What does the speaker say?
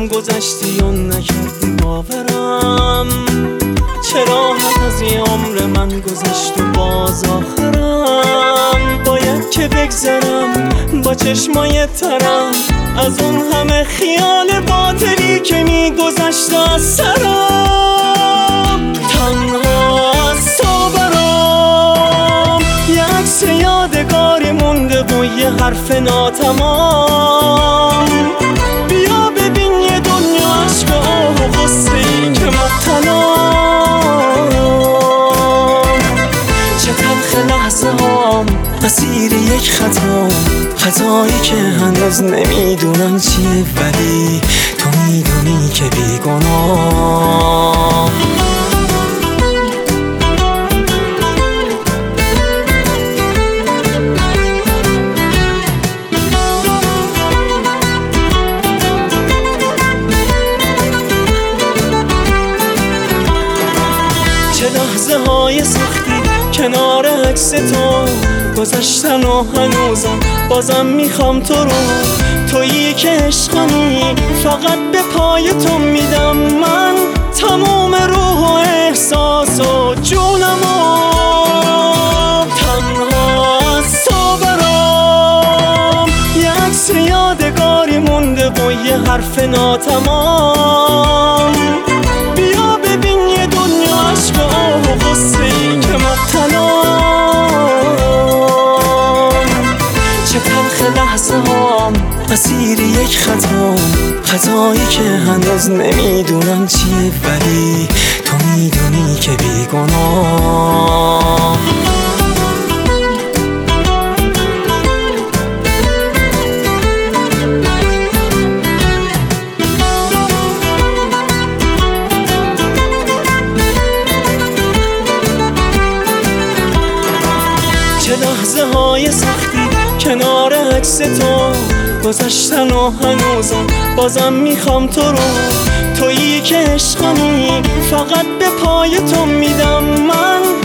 هم گذشتی و نکردی باورم، چرا حد از این عمر من گذشت و باز آخرم. باید که بگذرم با چشمای ترم از اون همه خیال باطلی که میگذشت از سرم. تنها از تو برام یه عکس یادگاری مونده و یه حرف ناتمام. بیا ببین یه دنیا عشق و آه و غصه‌ای که مبتلام. چه تلخ لحظه هام اسیر یک خطایی که هنوز نمیدونم چیه، ولی تو میدونی که بیگناه. چه لحظه های سختی کنار عکس تو گذشتن و هنوزم بازم میخوام تو رو. تویی که عشقمی فقط به پای تو میدم من تمام روح و احساس و جونمو. تنها از تو برام یه عکس یادگاری مونده و یه حرف ناتمام. بیا ببین یه دنیا عشق و آه و غصه‌ای که مبتلام. چه تلخ لحظه هام اسیر یک خطایی که هنوز نمیدونم چیه، ولی تو میدونی که بیگناه. چه لحظه های سختی کنار عکس تو گذشتن و هنوزم بازم میخوام تو رو. تویی که عشقمی فقط به پای تو میدم من